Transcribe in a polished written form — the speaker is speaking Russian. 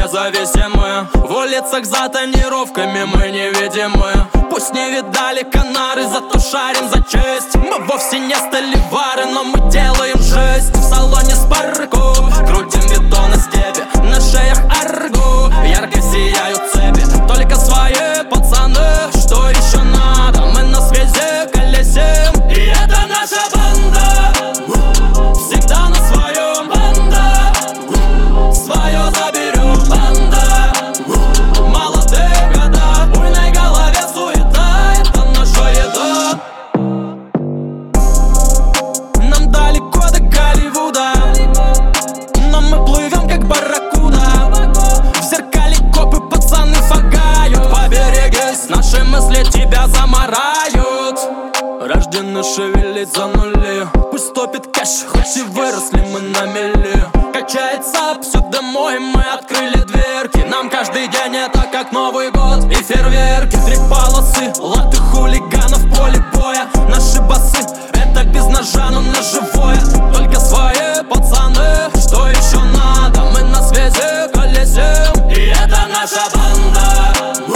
независимы. В улицах за тонировками мы невидимы. Пусть не видали Канары, зато шарим за честь. Мы вовсе не столивары, но мы делаем жесть. В салоне Спарку крутим бетон из степи, на шеях аргу ярко сияют цепи. Только свои пацаны, что еще надо? Мы на связи колесим, и это наша банда. Всегда на своем, банда. Свое заберем, банда. Молодые года, в буйной голове суета, это наша еда. Нам далеко до Голливуда, но мы плывем как барракуда. В зеркале копы пацаны фагают. Поберегись, наши мысли тебя замарают. Рождены шевелить за нули. Пусть топит кэш, хоть и выросли мы на мели. Качается все домой, мы открыли дверки. Нам каждый день это как Новый год и фейерверки. 3 полосы, латы хулиганов в поле боя. Наши басы, это без ножа, но на живое. Только свои пацаны, что еще надо? Мы на связи колесим, и это наша банда.